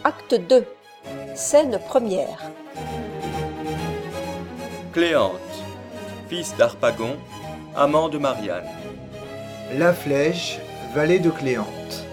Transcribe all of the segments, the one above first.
Acte 2. Scène première. Cléante, fils d'Harpagon, amant de Marianne. La Flèche, vallée de Cléante.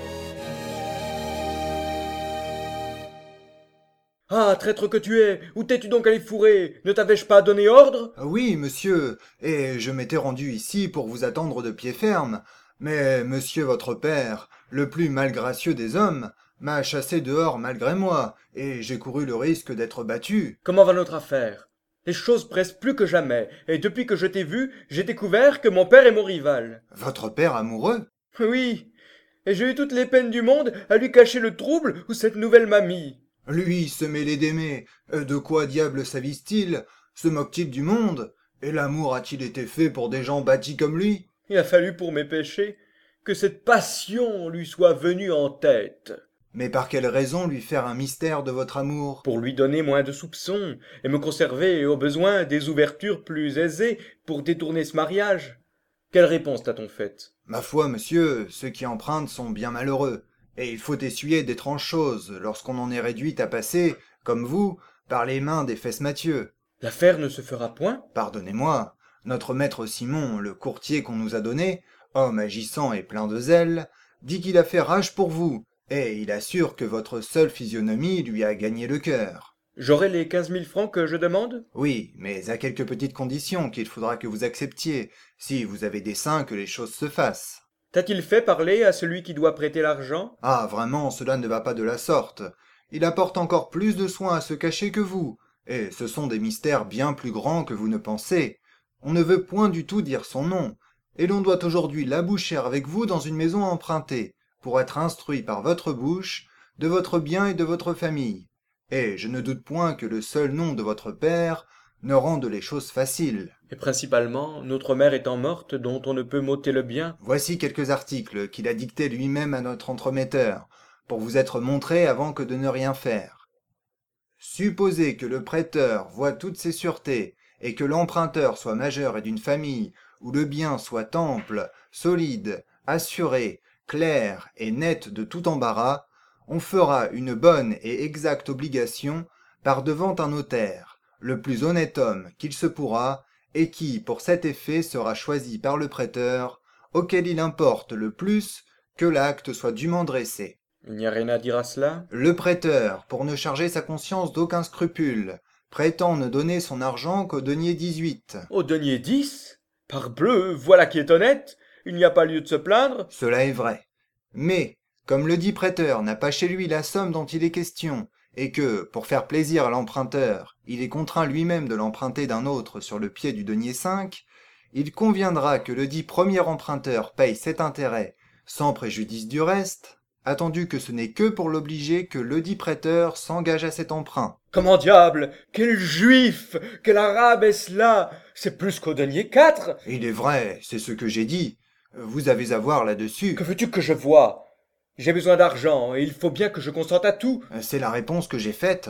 Ah, traître que tu es, où t'es-tu donc allé fourrer? Ne t'avais-je pas donné ordre? Oui, monsieur, et je m'étais rendu ici pour vous attendre de pied ferme. Mais monsieur votre père, le plus malgracieux des hommes, m'a chassé dehors malgré moi, et j'ai couru le risque d'être battu. Comment va notre affaire? Les choses pressent plus que jamais, et depuis que je t'ai vu, j'ai découvert que mon père est mon rival. Votre père amoureux? Oui, et j'ai eu toutes les peines du monde à lui cacher le trouble ou cette nouvelle mamie. Lui se mêler d'aimer. De quoi diable s'avise-t-il? Se moque-t-il du monde? Et l'amour a-t-il été fait pour des gens bâtis comme lui? Il a fallu pour mes péchés que cette passion lui soit venue en tête. Mais par quelle raison lui faire un mystère de votre amour? Pour lui donner moins de soupçons, et me conserver au besoin des ouvertures plus aisées pour détourner ce mariage. Quelle réponse t'a-t-on faite? Ma foi, monsieur, ceux qui empruntent sont bien malheureux, et il faut essuyer d'étranges choses lorsqu'on en est réduit à passer, comme vous, par les mains des Fesse-Mathieu. L'affaire ne se fera point? Pardonnez-moi, notre maître Simon, le courtier qu'on nous a donné, homme agissant et plein de zèle, dit qu'il a fait rage pour vous, et il assure que votre seule physionomie lui a gagné le cœur. J'aurai les 15 000 francs que je demande? Oui, mais à quelques petites conditions qu'il faudra que vous acceptiez, si vous avez dessein que les choses se fassent. T'a-t-il fait parler à celui qui doit prêter l'argent? Ah, vraiment, cela ne va pas de la sorte. Il apporte encore plus de soin à se cacher que vous, et ce sont des mystères bien plus grands que vous ne pensez. On ne veut point du tout dire son nom, et l'on doit aujourd'hui l'aboucher avec vous dans une maison empruntée, pour être instruit par votre bouche de votre bien et de votre famille. Et je ne doute point que le seul nom de votre père ne rende les choses faciles. Et principalement, notre mère étant morte, dont on ne peut m'ôter le bien. Voici quelques articles qu'il a dictés lui-même à notre entremetteur, pour vous être montrés avant que de ne rien faire. Supposez que le prêteur voie toutes ses sûretés, et que l'emprunteur soit majeur et d'une famille où le bien soit ample, solide, assuré, clair et net de tout embarras, on fera une bonne et exacte obligation par devant un notaire, le plus honnête homme qu'il se pourra, et qui, pour cet effet, sera choisi par le prêteur, auquel il importe le plus que l'acte soit dûment dressé. Il n'y a rien à dire à cela? Le prêteur, pour ne charger sa conscience d'aucun scrupule, prétend ne donner son argent qu'au denier 18. Au denier 10? Parbleu, voilà qui est honnête. Il n'y a pas lieu de se plaindre. Cela est vrai. Mais, comme le dit prêteur n'a pas chez lui la somme dont il est question, et que, pour faire plaisir à l'emprunteur, il est contraint lui-même de l'emprunter d'un autre sur le pied du denier 5, il conviendra que le dit premier emprunteur paye cet intérêt, sans préjudice du reste, attendu que ce n'est que pour l'obliger que le dit prêteur s'engage à cet emprunt. Comment diable? Quel juif? Quel arabe est cela? C'est plus qu'au denier 4. Il est vrai, c'est ce que j'ai dit. Vous avez à voir là-dessus. Que veux-tu que je voie? J'ai besoin d'argent, et il faut bien que je consente à tout. C'est la réponse que j'ai faite.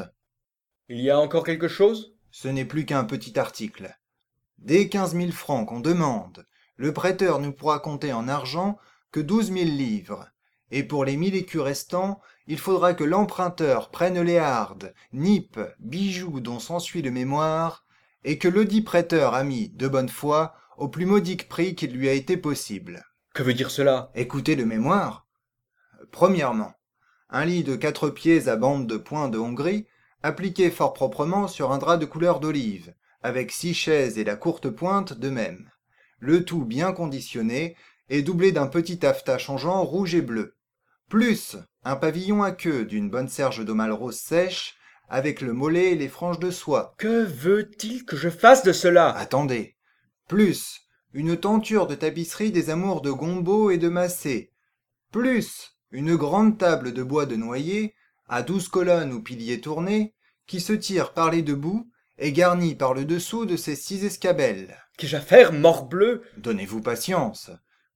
Il y a encore quelque chose? Ce n'est plus qu'un petit article. Dès 15 000 francs qu'on demande, le prêteur ne pourra compter en argent que 12 000 livres. Et pour les 1000 écus restants, il faudra que l'emprunteur prenne les hardes, nippes, bijoux dont s'ensuit le mémoire, et que ledit prêteur a mis, de bonne foi, au plus modique prix qu'il lui a été possible. Que veut dire cela? Écoutez le mémoire. Premièrement, un lit de 4 pieds à bande de point de Hongrie, appliqué fort proprement sur un drap de couleur d'olive, avec 6 chaises et la courte pointe de même. Le tout bien conditionné et doublé d'un petit taffetas changeant rouge et bleu. Plus un pavillon à queue d'une bonne serge d'aumal rose sèche, avec le mollet et les franges de soie. Que veut-il que je fasse de cela? Attendez. Plus une tenture de tapisserie des amours de Gombeau et de Massé. Plus une grande table de bois de noyer, à 12 colonnes ou piliers tournés, qui se tire par les deux bouts et garnie par le dessous de ses 6 escabelles. Qu'ai-je à faire, morbleu? Donnez-vous patience.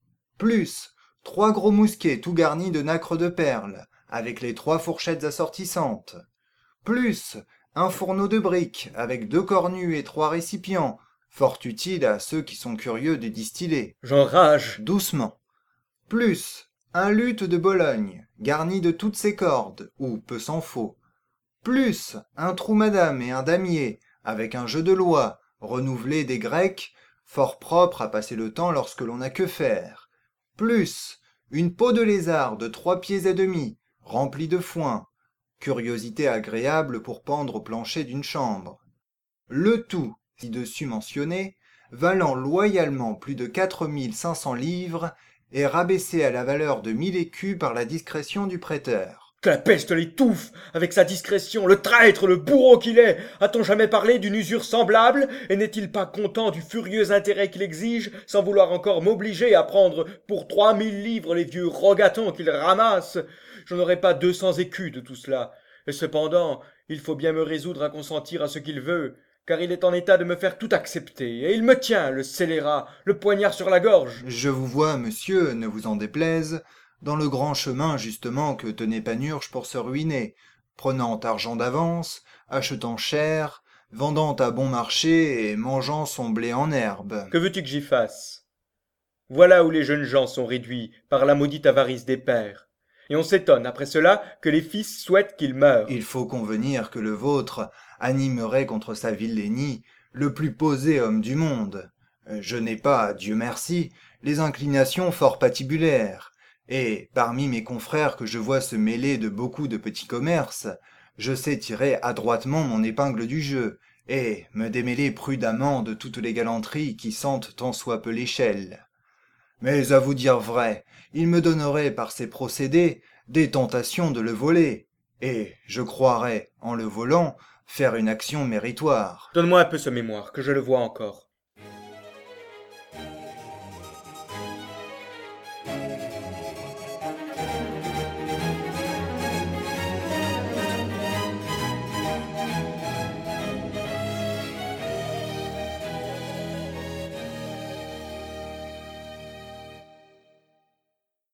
Plus 3 gros mousquets tout garnis de nacre de perles, avec les 3 fourchettes assortissantes. Plus un fourneau de briques, avec 2 cornues et 3 récipients, fort utiles à ceux qui sont curieux de distiller. J'enrage. Doucement. Plus un luth de Bologne, garni de toutes ses cordes, ou peu s'en faut, plus un trou madame et un damier, avec un jeu de loi, renouvelé des Grecs, fort propre à passer le temps lorsque l'on n'a que faire, plus une peau de lézard de 3 pieds et demi, remplie de foin, curiosité agréable pour pendre au plancher d'une chambre. Le tout, ci-dessus mentionné, valant loyalement plus de 4500 livres et rabaissé à la valeur de 1000 écus par la discrétion du prêteur. Que la peste l'étouffe, avec sa discrétion, le traître, le bourreau qu'il est! A-t-on jamais parlé d'une usure semblable? Et n'est-il pas content du furieux intérêt qu'il exige, sans vouloir encore m'obliger à prendre pour 3000 livres les vieux rogatons qu'il ramasse? Je n'aurai pas 200 écus de tout cela. Et cependant, il faut bien me résoudre à consentir à ce qu'il veut, car il est en état de me faire tout accepter, et il me tient, le scélérat, le poignard sur la gorge. Je vous vois, monsieur, ne vous en déplaise, dans le grand chemin justement que tenait Panurge pour se ruiner, prenant argent d'avance, achetant cher, vendant à bon marché et mangeant son blé en herbe. Que veux-tu que j'y fasse? Voilà où les jeunes gens sont réduits par la maudite avarice des pères. Et on s'étonne après cela que les fils souhaitent qu'ils meurent. Il faut convenir que le vôtre animerait contre sa vilainie le plus posé homme du monde. Je n'ai pas, Dieu merci, les inclinations fort patibulaires, et parmi mes confrères que je vois se mêler de beaucoup de petits commerces, je sais tirer adroitement mon épingle du jeu, et me démêler prudemment de toutes les galanteries qui sentent tant soit peu l'échelle. Mais à vous dire vrai, il me donnerait par ses procédés des tentations de le voler, et je croirais, en le volant, faire une action méritoire. Donne-moi un peu ce mémoire, que je le voie encore.